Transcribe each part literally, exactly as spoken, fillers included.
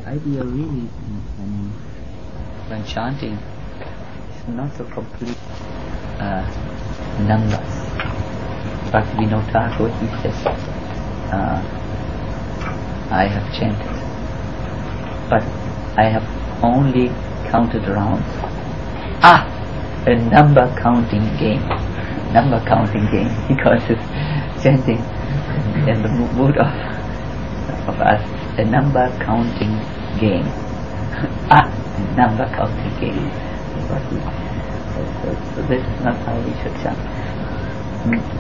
idea really when, when chanting is not so complete uh, numbers. But Vinod he says, uh, I have chanted, but I have only counted rounds. Ah, a number counting game. Number counting game, because it's chanting in the mood of, of us. A number counting game. Ah, a number counting game. So, so, so this is not how we should chant. Hmm.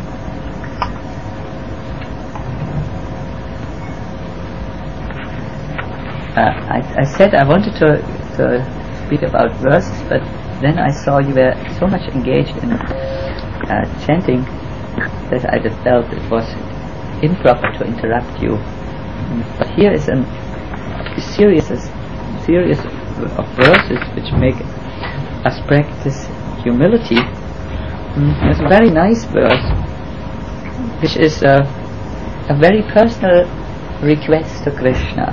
Uh, I, I said I wanted to, to speak about verses, but then I saw you were so much engaged in uh, chanting that I just felt it was improper to interrupt you. Mm. But here is a series, a series of verses which make us practice humility. Mm. There's a very nice verse, which is a, a very personal request to Krishna.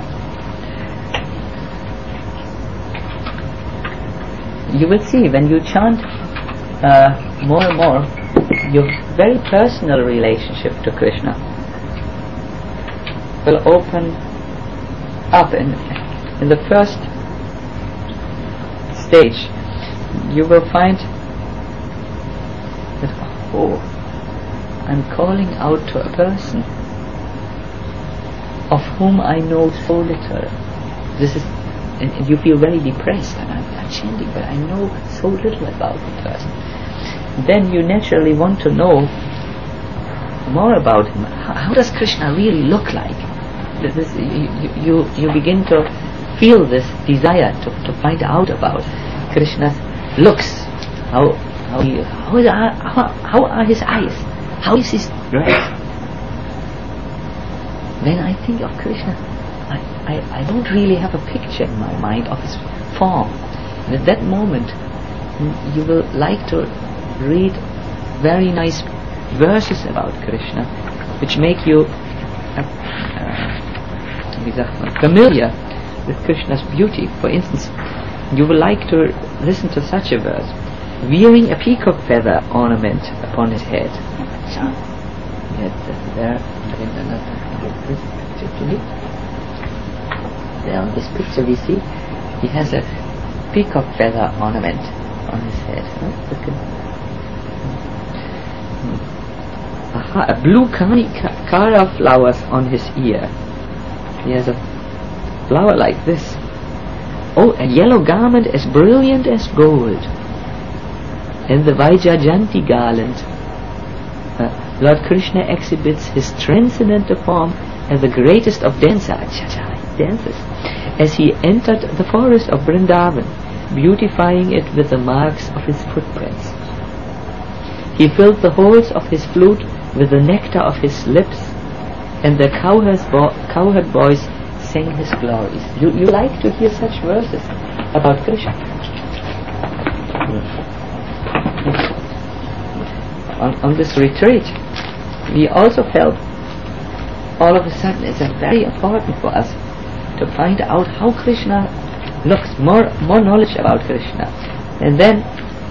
You will see when you chant uh, more and more, your very personal relationship to Krishna will open up. In, in the first stage, you will find that, oh, I'm calling out to a person of whom I know so little. This is, and, and you feel very depressed. And I'm, I'm chanting, but I know so little about the person. Then you naturally want to know more about him. How, how does Krishna really look like? This, you, you, you begin to feel this desire to, to find out about Krishna's looks. How how, he, how, is, how, how are his eyes? How is his dress? When I think of Krishna, I, I, I don't really have a picture in my mind of his form. And at that moment, you will like to read very nice verses about Krishna, which make you uh, uh, familiar with Krishna's beauty. For instance, you will like to listen to such a verse: wearing a peacock feather ornament upon his head. There, there on this picture we see he has a peacock feather ornament on his head. Look at Aha, a blue kara flowers on his ear. He has a flower like this. Oh, a yellow garment as brilliant as gold. And the Vaijajanti garland. Uh, Lord Krishna exhibits his transcendental form as the greatest of dancers. He dances. As he entered the forest of Vrindavan, beautifying it with the marks of his footprints. He filled the holes of his flute with the nectar of his lips, and the cowherd's bo- cowherd boys sang his glories. You, you like to hear such verses about Krishna? On, on this retreat, we also felt all of a sudden it's a very important for us to find out how Krishna looks, more more knowledge about Krishna. And then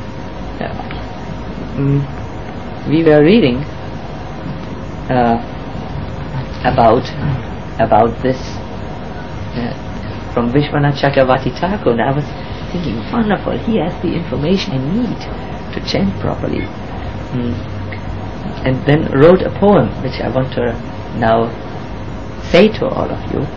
uh, mm, we were reading uh, about about this uh, from Vishwanath Chakravarti Thakur, and I was thinking, wonderful, he has the information I need to chant properly. Mm. And then wrote a poem which I want to now say to all of you.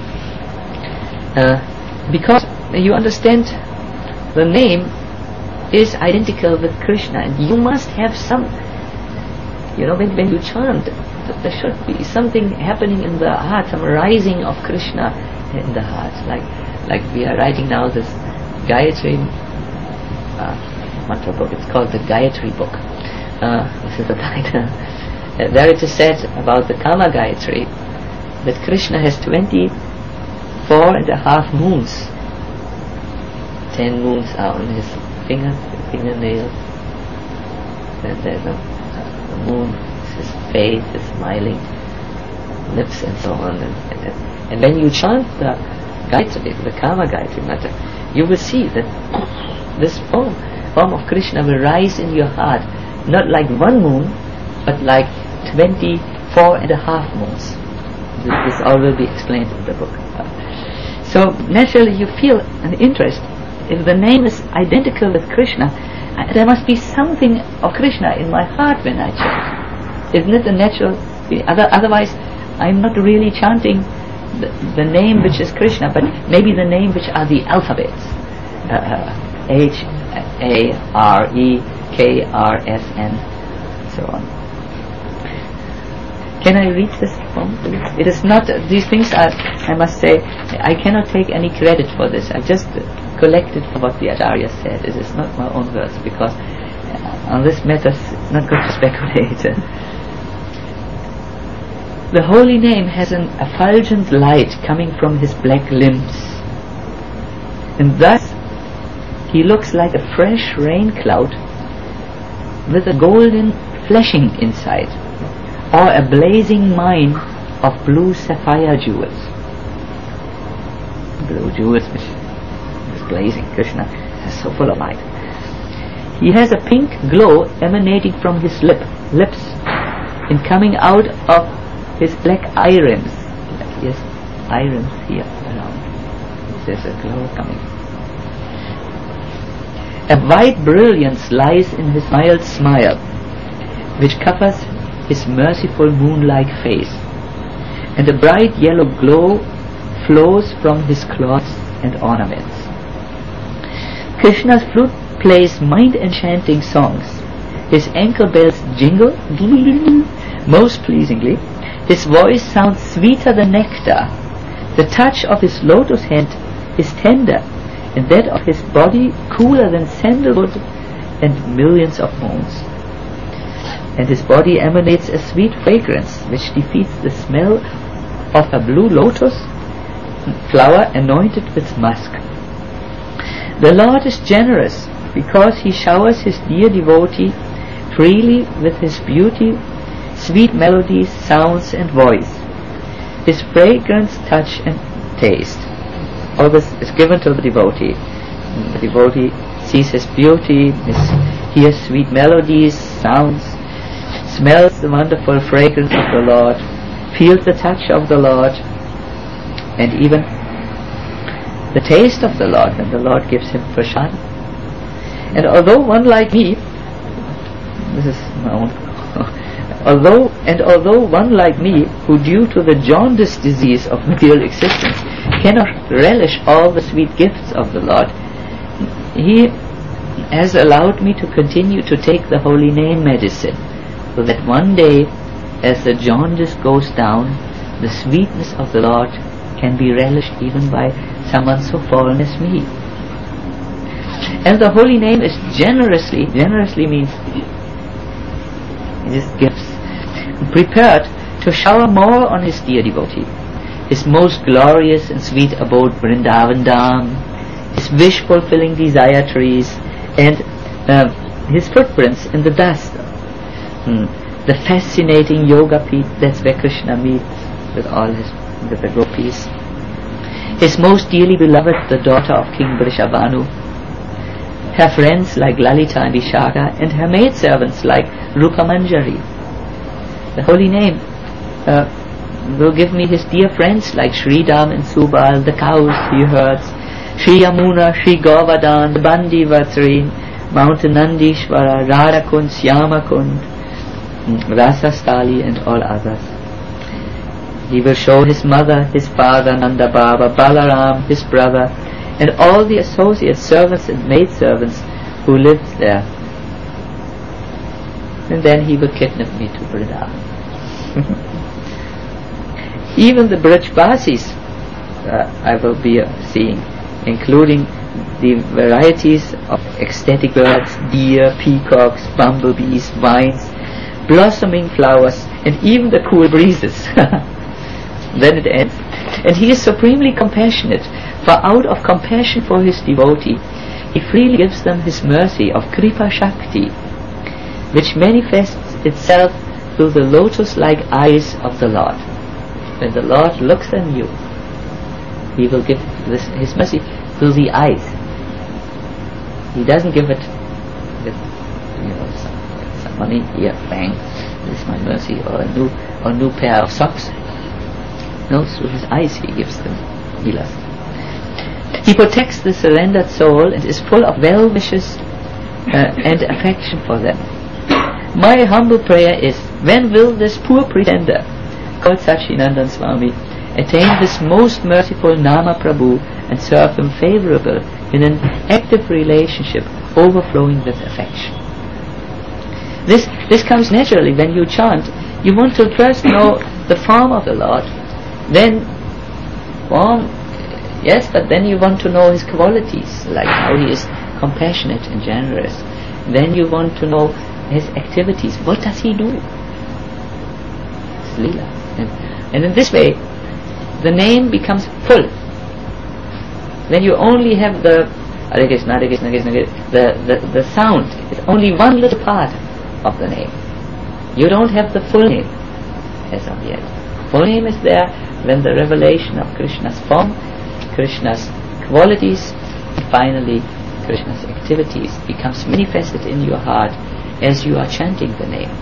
Uh, because you understand, the name is identical with Krishna, and you must have some, you know, when, when you chant, there should be something happening in the heart, some rising of Krishna in the heart. Like like we are writing now this Gayatri uh, mantra book. It's called the Gayatri book. Uh, this is the title. Uh, there it is said about the Kama Gayatri that Krishna has twenty-four and a half moons. Ten moons are on his finger, fingernails. Then there's a, a moon, his face, his smiling lips, and so on. And, and, and when you chant the Gayatri, the Kama Gayatri mantra, you will see that this form, form of Krishna will rise in your heart, not like one moon, but like twenty-four and a half moons. This, this all will be explained in the book. So naturally you feel an interest. If the name is identical with Krishna, uh, there must be something of Krishna in my heart when I chant. Isn't it a natural? Other, otherwise, I'm not really chanting the, the name which is Krishna, but maybe the name which are the alphabets. Uh, H, A, R, E, K, R, S, N, so on. Can I read this poem, please? It is not, uh, these things are, I must say, I cannot take any credit for this. I just collected what the Acharya said. It is not my own words, because uh, on this matter it's not good to speculate. The holy name has an effulgent light coming from his black limbs, and thus he looks like a fresh rain cloud with a golden flashing inside, or a blazing mine of blue sapphire jewels. Blue jewels which is blazing. Krishna is so full of light. He has a pink glow emanating from his lip, lips and coming out of his black eye rims. He has eye rims here around. There's a glow coming. A white brilliance lies in his mild smile, which covers his merciful moon-like face, and a bright yellow glow flows from his cloths and ornaments. Krishna's flute plays mind-enchanting songs. His ankle bells jingle most pleasingly. His voice sounds sweeter than nectar. The touch of his lotus hand is tender, and that of his body cooler than sandalwood and millions of moons. And his body emanates a sweet fragrance which defeats the smell of a blue lotus flower anointed with musk. The Lord is generous because he showers his dear devotee freely with his beauty, sweet melodies, sounds and voice, his fragrance, touch and taste. All this is given to the devotee. The devotee sees his beauty, his, hears sweet melodies, sounds, smells the wonderful fragrance of the Lord, feels the touch of the Lord, and even the taste of the Lord when the Lord gives him prasad. And although one like me, this is my own, although and although one like me, who due to the jaundice disease of material existence cannot relish all the sweet gifts of the Lord, he has allowed me to continue to take the holy name medicine, so that one day, as the jaundice goes down, the sweetness of the Lord can be relished even by someone so fallen as me. And the holy name is generously, generously means his gifts, prepared to shower more on his dear devotee, his most glorious and sweet abode Vrindavan Dham, his wish-fulfilling desire trees, and uh, his footprints in the dust. Hmm. The fascinating yoga pit, that's where Krishna meets with all his with the gopis. His most dearly beloved, the daughter of King Vrishabhanu. Her friends like Lalita and Vishaka, and her maidservants like Rupa Manjari. The holy name uh, will give me his dear friends like Sridham and Subal, the cows he herds, Sri Yamuna, Sri Govardhan, the Bandi Vatrin, Mount Nandishvara, Radhakund, Syamakund, Rasastali and all others. He will show his mother, his father Nanda Baba, Balaram, his brother, and all the associate servants and maidservants who lived there. And then he will kidnap me to Vrindavan. Even the Brajvasis uh, I will be uh, seeing, including the varieties of ecstatic birds, deer, peacocks, bumblebees, vines, blossoming flowers, and even the cool breezes. Then it ends. And he is supremely compassionate, for out of compassion for his devotee, he freely gives them his mercy of Kripa Shakti, which manifests itself through the lotus-like eyes of the Lord. When the Lord looks on you, he will give this, his mercy through the eyes. He doesn't give it with, you know, some, some money, here, bang, this is my mercy, or a new, or a new pair of socks. No, through his eyes he gives them milas. He protects the surrendered soul and is full of well wishes uh, and affection for them. My humble prayer is, when will this poor pretender, called Sacinandana Swami, attain this most merciful Nama Prabhu and serve him favorable in an active relationship overflowing with affection? This this comes naturally when you chant. You want to first know the form of the Lord, then form, yes, but then you want to know his qualities, like how he is compassionate and generous. Then you want to know his activities. What does he do? It's Leela. And, and in this way, the name becomes full. When you only have the Hare Krishna, Hare Krishna, Krishna, Krishna, the, the, the sound is only one little part of the name. You don't have the full name as of yet. Full name is there when the revelation of Krishna's form, Krishna's qualities, and finally Krishna's activities becomes manifested in your heart as you are chanting the name.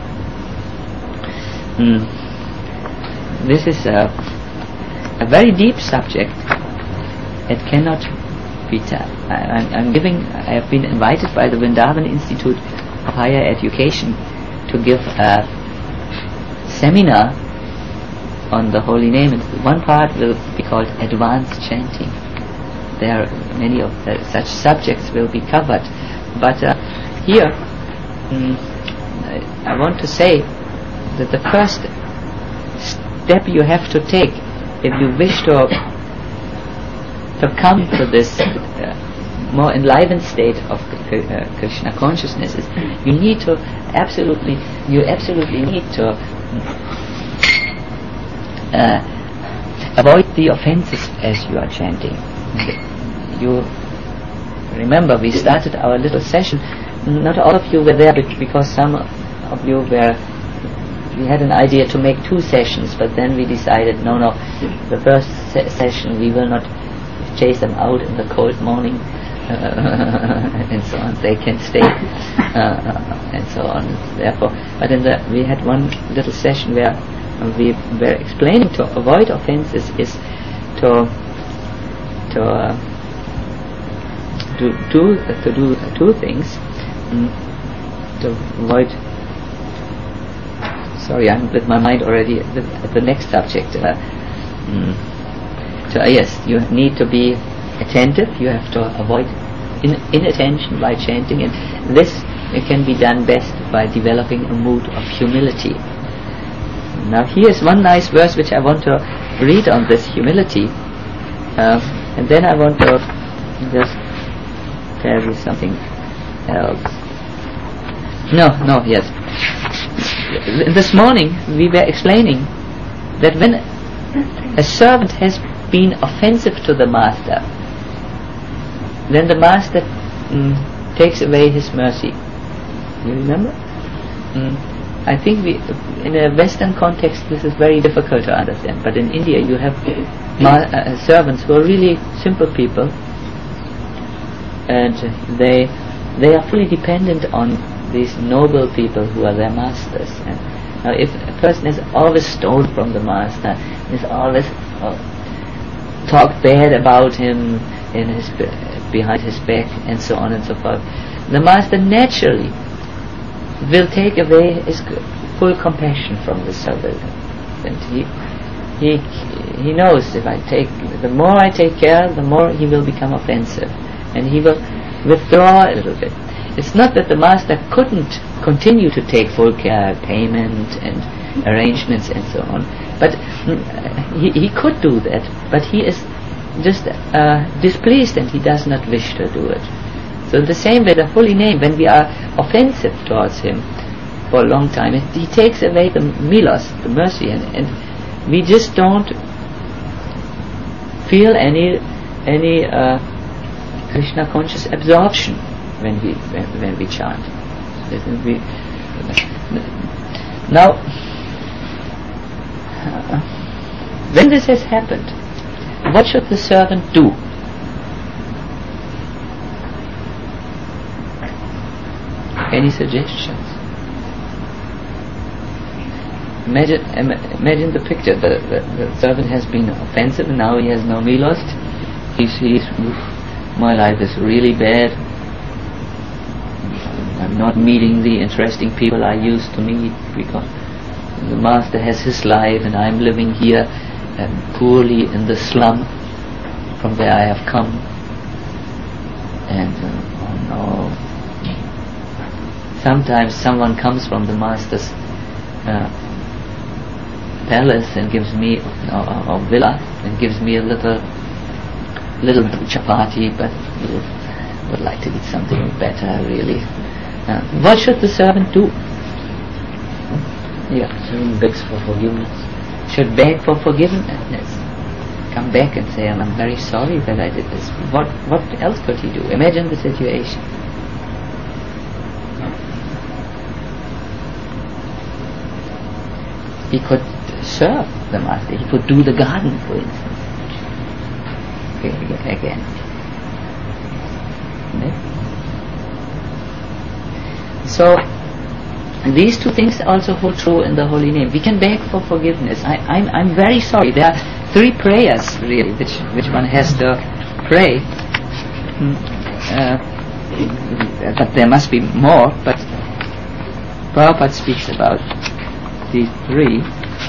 Mm. This is a, a very deep subject. It cannot be done. I, I'm, I'm giving. I have been invited by the Vrindavan Institute of Higher Education to give a seminar on the holy name, and one part will be called advanced chanting. There are many of the, such subjects will be covered, but uh, here mm, I, I want to say that the first step you have to take if you wish to to come to this uh, more enlivened state of uh, Krishna consciousness is you need to absolutely you absolutely need to uh, avoid the offenses as you are chanting. You remember we started our little session. Not all of you were there because some of you were. We had an idea to make two sessions, but then we decided no, no. The first se- session we will not chase them out in the cold morning uh, and so on. They can stay uh, and so on. Therefore, but in the we had one little session where we were explaining to avoid offenses is to to. Uh, To do uh, to do uh, two things mm, to avoid. Sorry, I'm with my mind already at the, at the next subject. Uh, mm, so uh, yes, you need to be attentive. You have to avoid in, inattention by chanting, and this it can be done best by developing a mood of humility. Now, here's one nice verse which I want to read on this humility, uh, and then I want to just tell you something else. No, no, yes. This morning we were explaining that when a servant has been offensive to the master, then the master mm, takes away his mercy. You remember? Mm. I think we, in a Western context, this is very difficult to understand. But in India, you have ma- uh, servants who are really simple people. And they they are fully dependent on these noble people who are their masters. And now, if a person is always stolen from the master, is always uh, talked bad about him in his behind his back, and so on and so forth, the master naturally will take away his full compassion from the servant. And he he he knows if I take the more I take care, the more he will become offensive. And he will withdraw a little bit. It's not that the master couldn't continue to take full care, payment and arrangements and so on, but he, he could do that, but he is just uh, displeased and he does not wish to do it. So the same way the holy name, when we are offensive towards him for a long time, he takes away the milos, the mercy, and, and we just don't feel any any uh, Krishna conscious absorption when we when, when we chant. We, now, uh, when this has happened, what should the servant do? Any suggestions? Imagine, im- imagine the picture. The, the, the servant has been offensive, and now he has no milost. He sees, my life is really bad. I'm not meeting the interesting people I used to meet, because the master has his life and I'm living here and poorly in the slum from where I have come. And uh, oh no. Sometimes someone comes from the master's uh, palace and gives me, or, or villa, and gives me a little little chapati, but would like to eat something better, really. Uh, what should the servant do? Yeah. Servant begs for forgiveness. Should beg for forgiveness. Come back and say, I'm very sorry that I did this. What what else could he do? Imagine the situation. He could serve the master. He could do the garden, for instance. Okay, again. So these two things also hold true in the holy name. We can beg for forgiveness. I, I'm I'm very sorry. There are three prayers really which which one has to pray. Uh, but there must be more. But Prabhupada speaks about these three.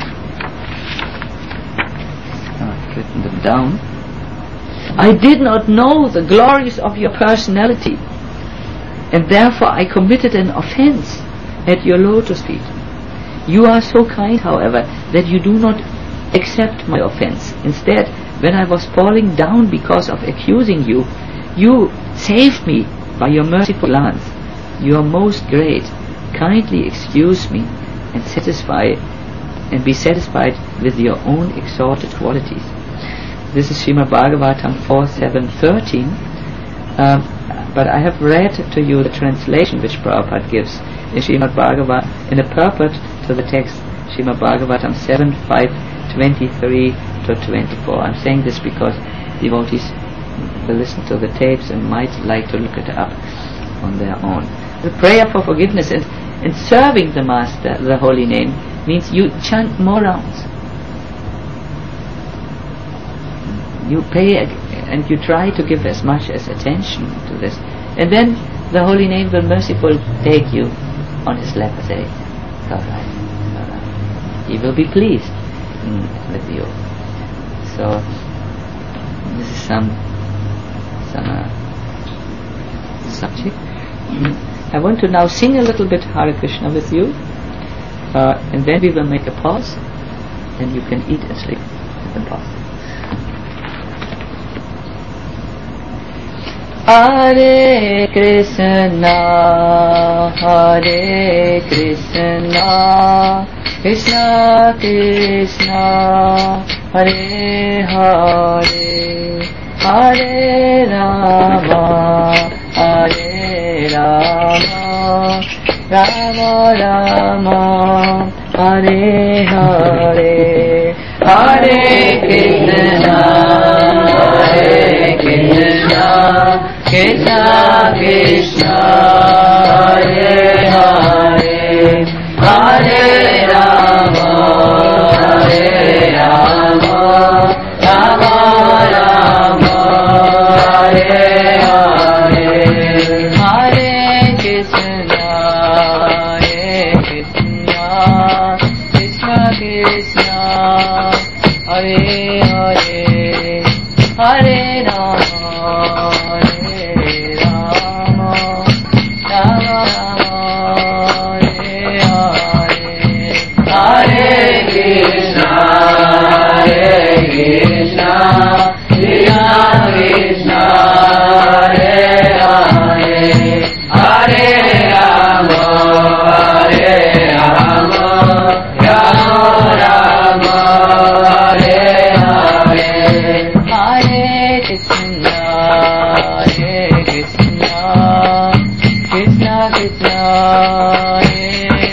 I've written them down. I did not know the glories of your personality, and therefore I committed an offense at your lotus feet. You are so kind, however, that you do not accept my offense. Instead, when I was falling down because of accusing you, you saved me by your merciful glance. You are most great. Kindly excuse me and satisfy and be satisfied with your own exalted qualities. This is Srimad Bhagavatam four seven thirteen. Um, but I have read to you the translation which Prabhupada gives in Srimad Bhagavatam, in the purport to the text Srimad Bhagavatam seven five twenty-three to twenty-four. I'm saying this because devotees will listen to the tapes and might like to look it up on their own. The prayer for forgiveness and, and serving the Master, the holy name, means you chant more rounds. You pay and you try to give as much as attention to this, and then the holy name will mercifully take you on his lap and say, alright, alright. He will be pleased mm, with you. So this is some some uh, subject. I want to now sing a little bit Hare Krishna with you, uh, and then we will make a pause, and you can eat and sleep in the pause. Hare Krishna, Hare Krishna, Krishna Krishna, Hare Hare, Hare Rama, Hare Rama, Rama Rama, Hare Hare, Hare Krishna, Hare Krishna, Krishna Krishna, Hare Hare, Hare Rama, Hare Rama, Rama Rama, Hare Hare, Hare Krishna, Hare Krishna, Krishna Krishna, Hare Hare, Hare Rama,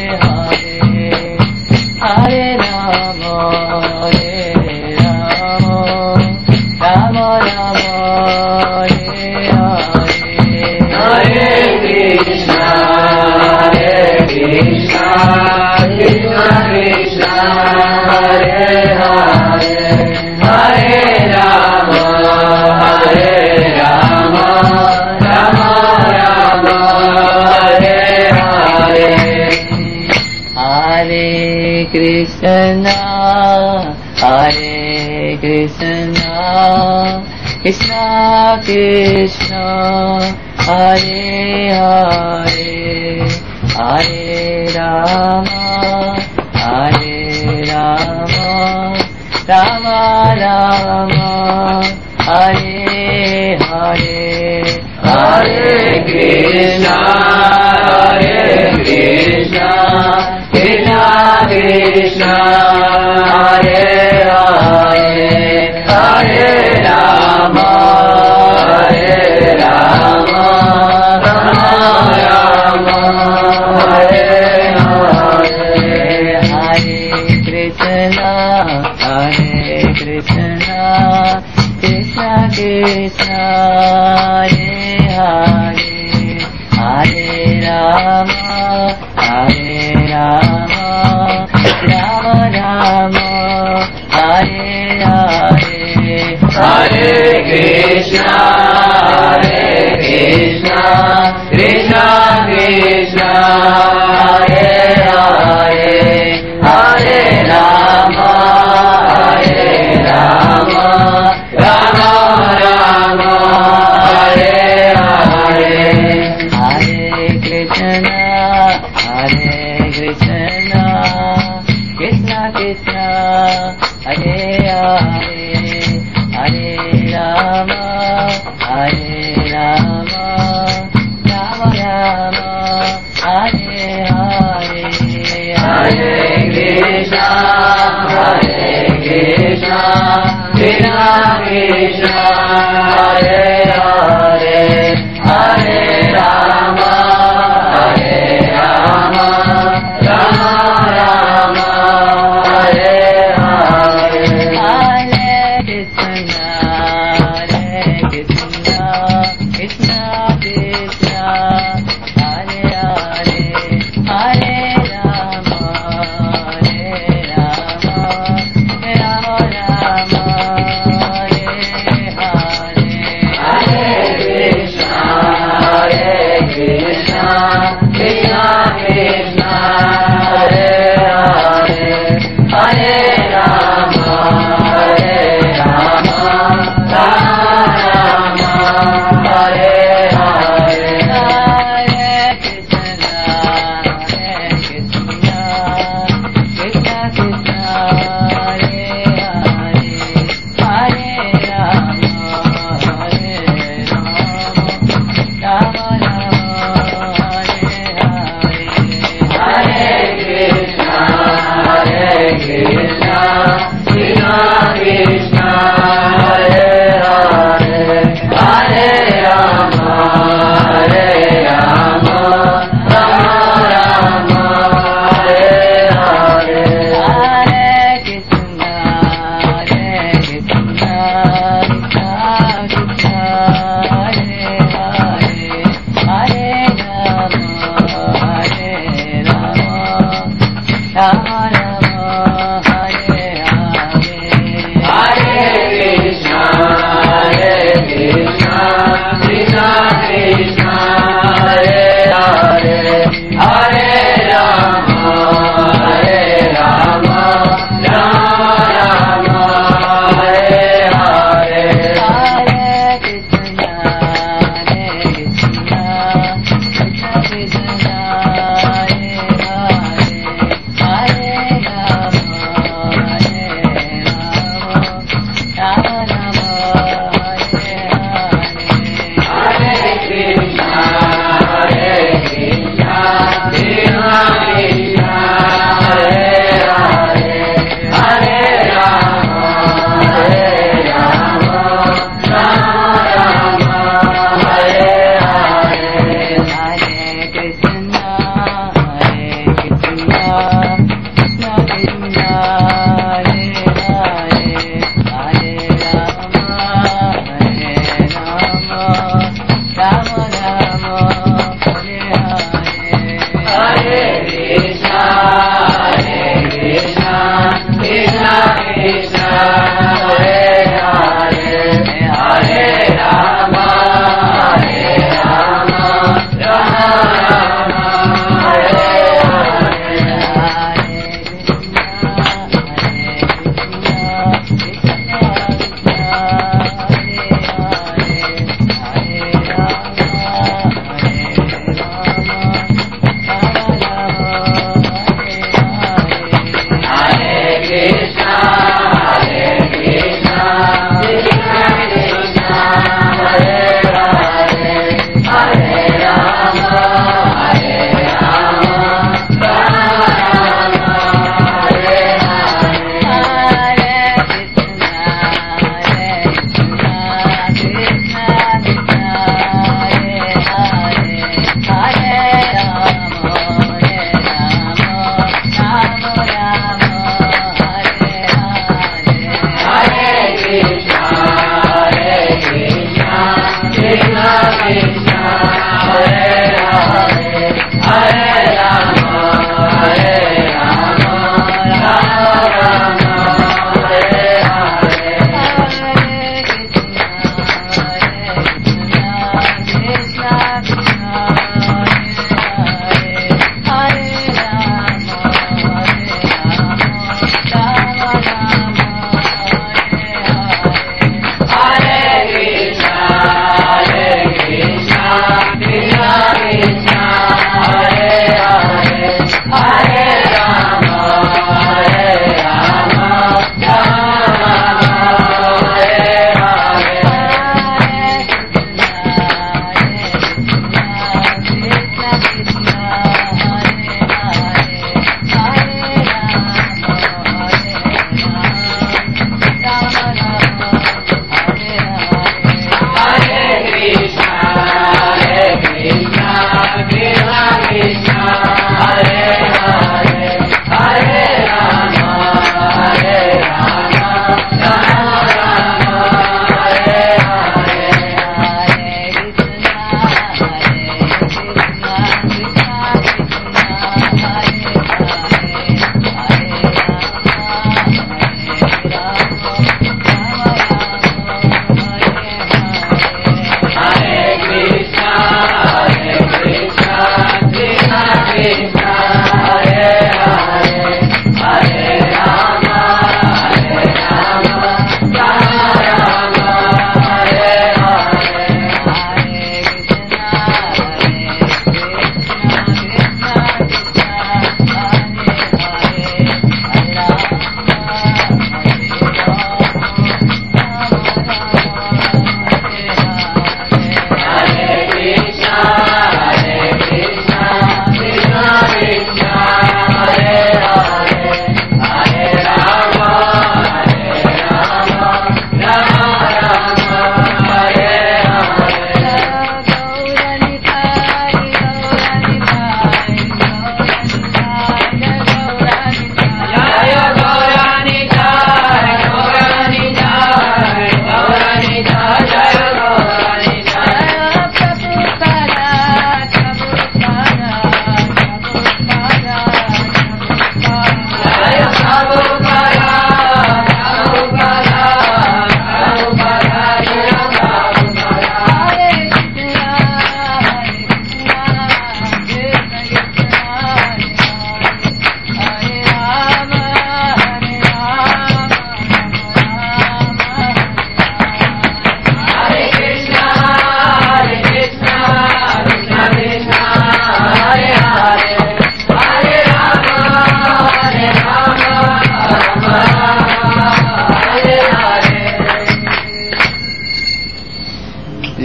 Hare Rama, Hare Rama, Krishna, Hare Krishna, Krishna Krishna, Hare Hare, Hare Rama, Hare Rama, Rama Rama, Hare Hare, Hare Krishna, Hare Krishna, Krishna Krishna, Hare Hare, Hare Rama, Hare Rama, Rama Rama, Hare Hare, Hare Krishna, Hare Krishna, Krishna Krishna, Hare Hare, Hare Rama, Hare Rama, Rama Rama, Hare Hare, Hare Krishna, Hare Krishna, Krishna Krishna, Hare Hare, Hare Rama, Hare Rama, Rama Rama, Hare Hare, Hare Krishna, Hare Krishna, Krishna Krishna, Hare Hare, Hare Rama, Hare Rama, Rama Rama, Hare Hare, Hare Krishna, Hare Krishna, Krishna Krishna, Hare Hare, Hare Rama, Hare Rama, Rama Rama, Hare Hare, Hare Krishna, Hare Krishna, Krishna Krishna, Hare Hare, Hare Rama, Hare Rama, Rama Rama, Hare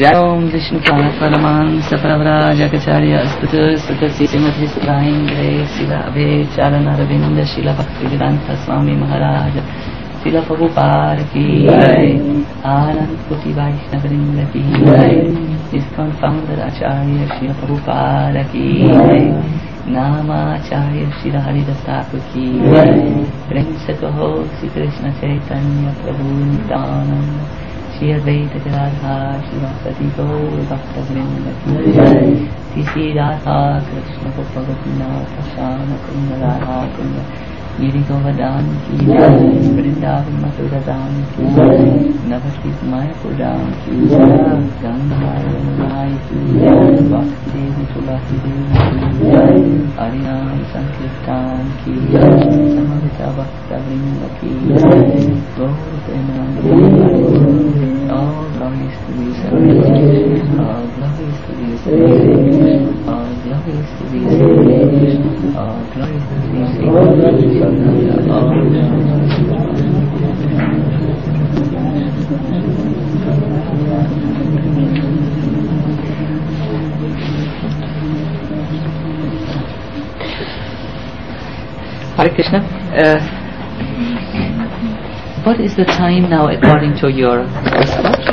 Om Vishnu Paraman Sapravara Jakacharya Astutu Sutasi Simati Sudhaindre Sila Abhe Charana Ravinda Shila Bhaktivedanta Swami Maharaj Sila Prabhupada Ki Anand Koti Vaishnavarinda Ki ISKCON founder Acharya Srila Prabhupada Ki Nama Acharya Srila Haridas Thakur Ki Prince Kaho Sri Krishna Chaitanya Prabhu Nityananda Shri Advaita Gadadhar Shivasati Gaur Bhakta Vrinda Ki Shri Radha Krishna Gopavadinatha Shama Kunda Radha Kunda Giri Govardhan Ki Vrindavan Mathura Dham Ki Navadvip Mayapur Dham Ki Ganga Yamuna Ki Bhakti Devi Tulasi Devi Ki Harinam Sankirtan Ki Samavita Bhakta Vrinda Ki Gaur Premanand all glories to thee, Krishna. All glories to thee, Krishna. All glories to thee, Krishna. All glories to thee, Hare Krishna. Uh, What is the time now according to your wristwatch?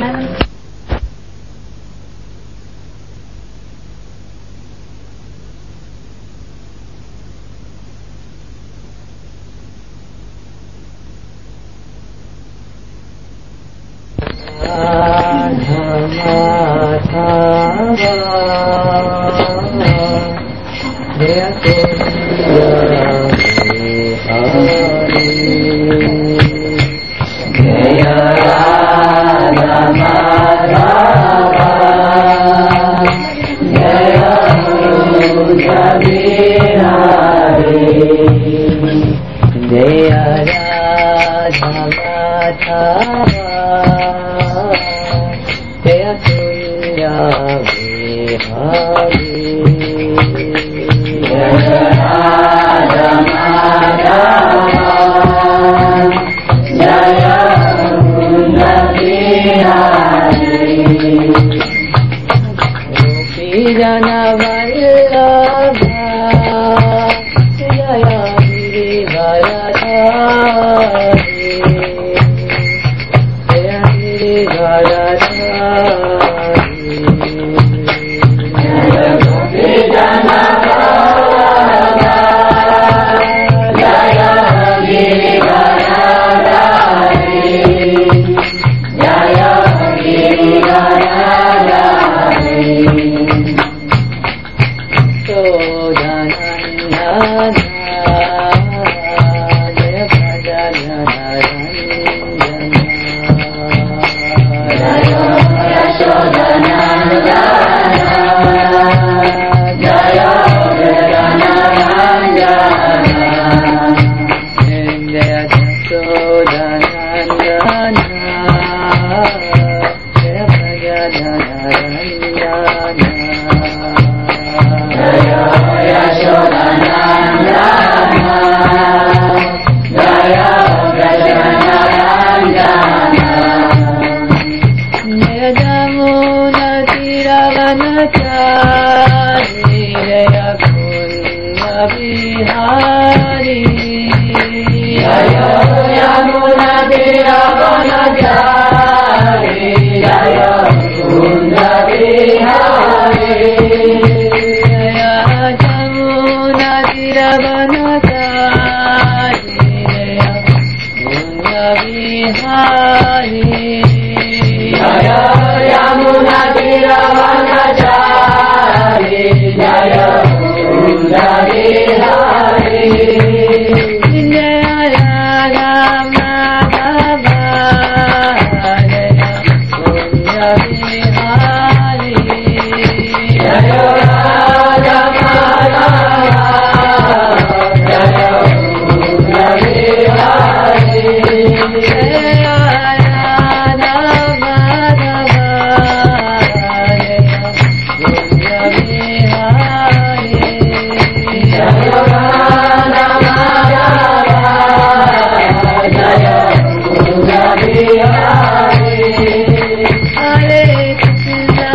Hare Krishna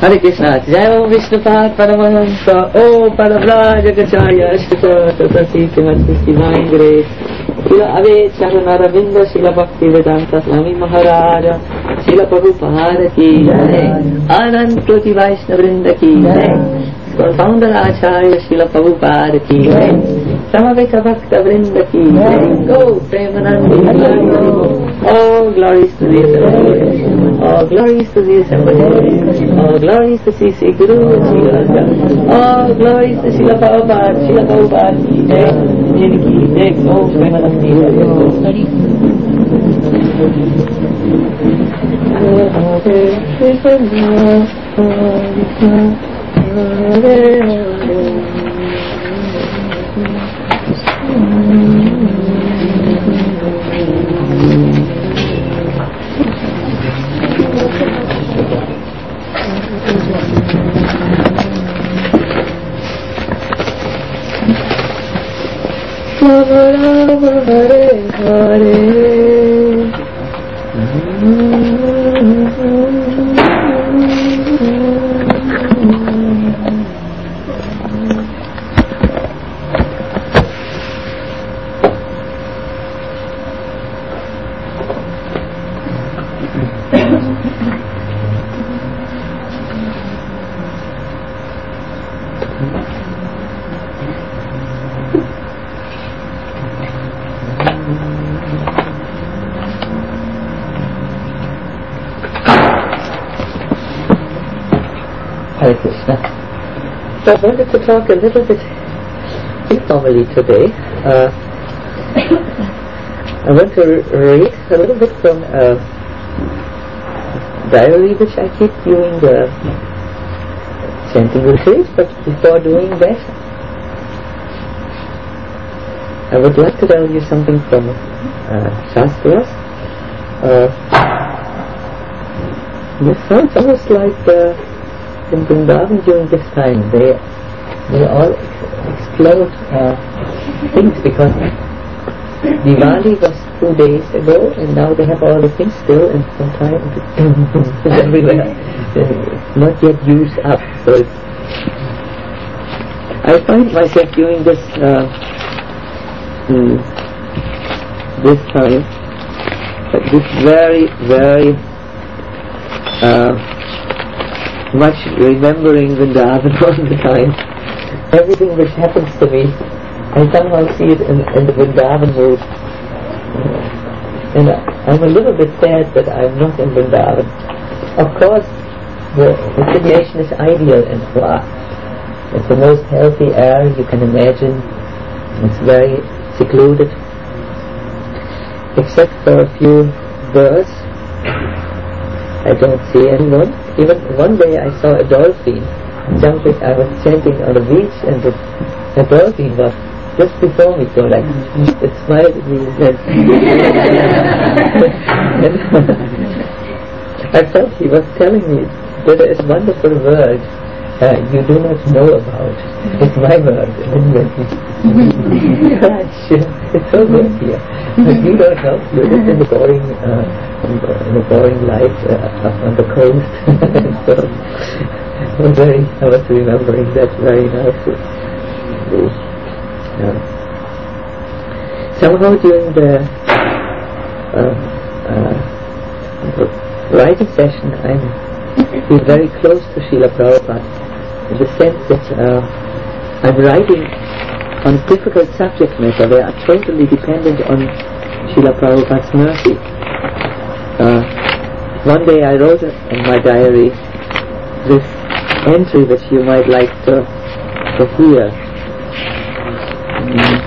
Hare Krishna, Jai Vishnupad Paramahamsa, O Paravrajakacharya, Shkata, Tatasi, Kimati, Divine Grace, Srila Ave Charanaravinda, Srila Bhakti Vedanta Swami Maharaja, Srila Prabhupada Ki Jai, Anand Koti Vaishnavrinda Ki Jai, Founder Acharya Srila Prabhupada Ki Jai, Samaveta Bhakta Vrinda Ki Jai, Go Premanandi, all glories to the Assembly, all glories to the Assembly, all glories to C C Guru and Srila, all glories to Srila Prabhupada, Srila Prabhupada Ki Jai, Jai Ki Jai, Go Premanandi. Hare Hare Krishna. So I wanted to talk a little bit informally today. Uh, I want to read a little bit from a diary which I keep during the chanting retreat, but before doing that, I would like to tell you something from uh, Shastras. Uh, this sounds almost like uh, in Vrindavan during this time, they they all explode uh, things, because Diwali was two days ago and now they have all the things still, and from time to everywhere not yet used up. So it's, I find myself during this uh, mm, this time, uh, this very very uh, much remembering Vrindavan all the time. Everything which happens to me, I somehow see it in, in the Vrindavan mood. And I'm a little bit sad that I'm not in Vrindavan. Of course, the, the situation is ideal in Goa. It's the most healthy air you can imagine. It's very secluded, except for a few birds. I don't see anyone. Even one day I saw a dolphin jumping. I was chanting on the beach, and the, the dolphin was just before me, so like it smiled at me and I felt he was telling me that there is a wonderful world uh, you do not know about. It's my world. Gosh, it's so good here. But you don't know. You're just in the boring, uh, in the boring life uh, up on the coast. So I was very, I was remembering that very nicely. Uh, somehow during the uh, uh, writing session, I'm feel very close to Srila Prabhupada, in the sense that uh, I'm writing on a difficult subject matter where I'm totally dependent on Srila Prabhupada's mercy. Uh, one day I wrote in my diary this entry which you might like to, to hear. Mm.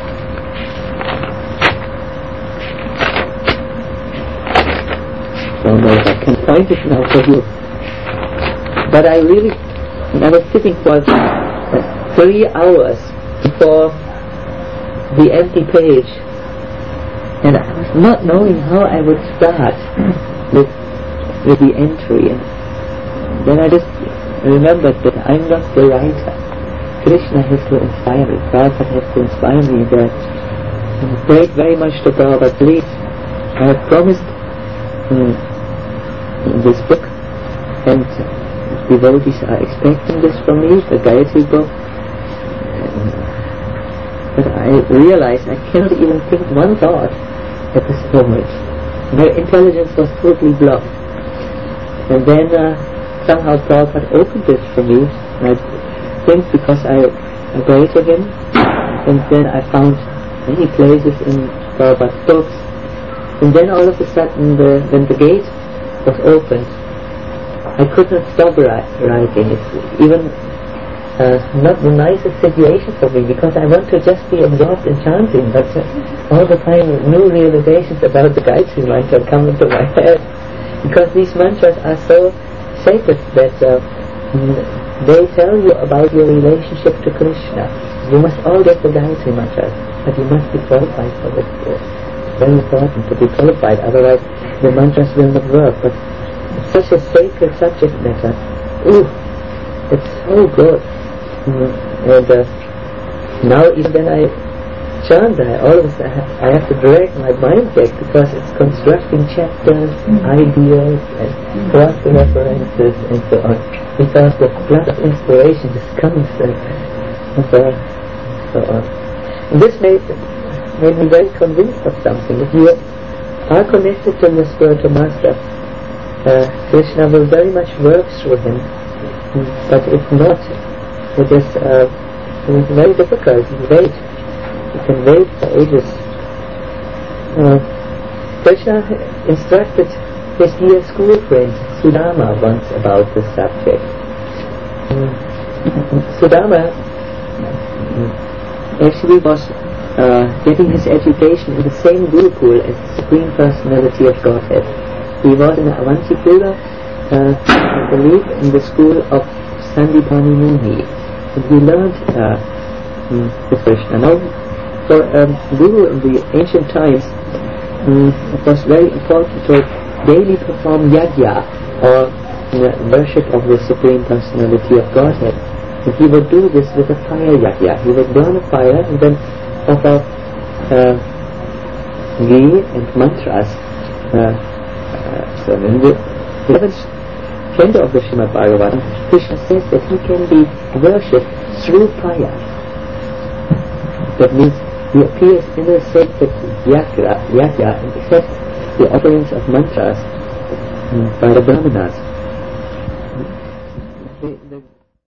Don't know if I can find it now for you. But I really, I was sitting for uh, three hours before the empty page, and I was not knowing how I would start with with the entry. And then I just remembered that I'm not the writer. Krishna has to inspire me. Prabhupada has to inspire me. That I prayed very much to Prabhupada, please, I have promised um, this book, and devotees are expecting this from me, the Gayatri book. But I realize I cannot even think one thought at this moment. My intelligence was totally blocked. And then uh, somehow Prabhupada opened it for me. I think because I, I prayed to him, and then I found many places in Prabhupada's books. And then all of a sudden, the, when the gate was opened, I could not stop ri- writing. It's even uh, not the nicest situation for me, because I want to just be absorbed in chanting, but uh, all the time new realizations about the Gayatri mantra come into my head, because these mantras are so sacred that uh, they tell you about your relationship to Krishna. You must all get the Gayatri mantra, but you must be qualified for it. It's very important to be qualified, otherwise the mantras will not work. But it's such a sacred subject matter. Ooh, it's so good. Mm, and uh, now even when I chant, I always I have to direct my mind back, because it's constructing chapters, and ideas, and cross references, and so on. Because the flood of inspiration just comes and, and so on. So on. And this made made me very convinced of something. If you are connected to the spiritual master, uh, Krishna will very much work through him. But if not, it is, uh, it is very difficult. You wait. You can wait for ages. Uh, Krishna instructed his dear school friend Sudama once about this subject. Um, Sudama actually was uh, getting his education in the same Gurukul as the Supreme Personality of Godhead. He was in Avantipura, uh, I believe, in the school of Sandipani Muni, and he learned uh, um, the Krishna. Now, for um, Guru in the ancient times, um, it was very important to daily perform yajna, or uh, worship of the Supreme Personality of Godhead. And he would do this with a fire yajna. He would burn a fire and then offer uh, ghee and mantras. Uh, uh, so in the eleventh canto of the Srimad Bhagavatam, Krishna says that he can be worshipped through fire. That means he appears in a sacred yajna, yajna and accepts the offerings of mantras um, by the Brahmanas.